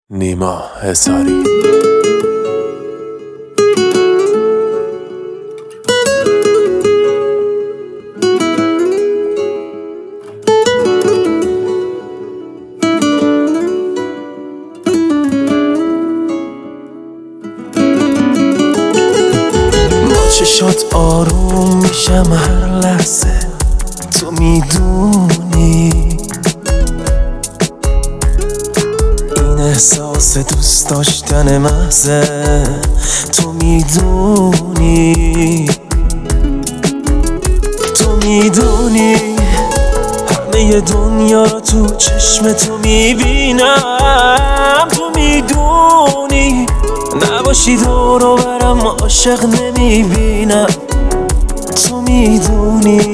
نیما حصاری. با چشات آروم میشم هر لحظه، تو میدونی این احساس دوست داشتن محضه، تو میدونی همه دنیا رو تو چشم تو میبینم، تو میدونی نباشی دور و برم عاشق نمیبینم، تو میدونی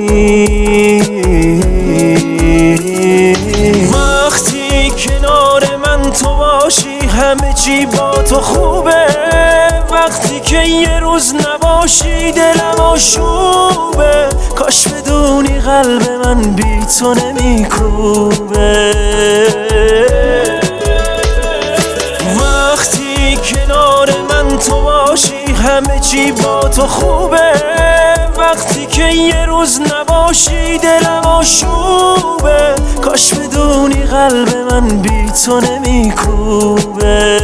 وقتی کنار من تو باشی همه چی با تو خوبه، وقتی که یه روز نباشی دلم آشوبه، کاش بدونی قلب من بی تو نمیکوبه، وقتی کنار من تو باشی همه چی با تو خوبه، وقتی که یه روز نباشی دلم آشوبه، کاش بدونی قلب من بی تو نمیکوبه.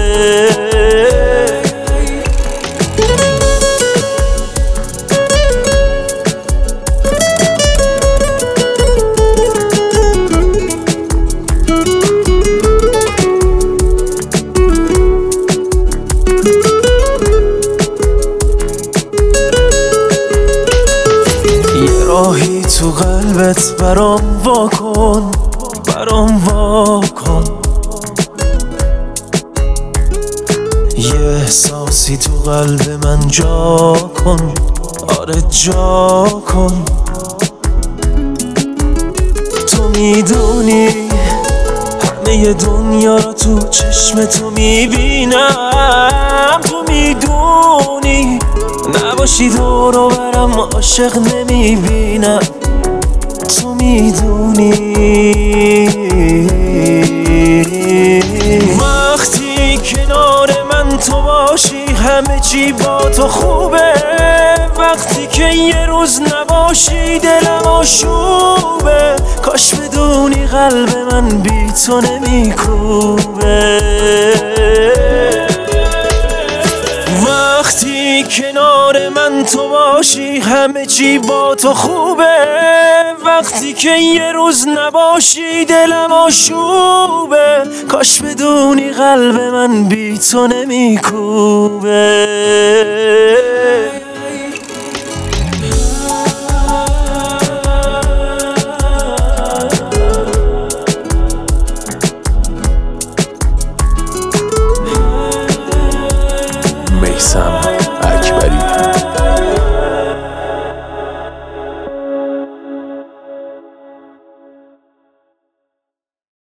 راهی تو قلبت برام واکن، یه احساسی تو قلب من جا کن، آره جا کن، تو میدونی همه دنیا رو تو چشم تو میبینم، تو میدونی نباشی دور و برم عاشق نمیبینم، تو میدونی وقتی کنار من تو باشی همه چی با تو خوبه، وقتی که یه روز نباشی دلم آشوبه، کاش بدونی قلب من بی تو نمیکوبه، وقتی کنار من تو باشی همه چی با تو خوبه، وقتی که یه روز نباشی دلم آشوبه، کاش بدونی قلب من بی تو نمیکوبه.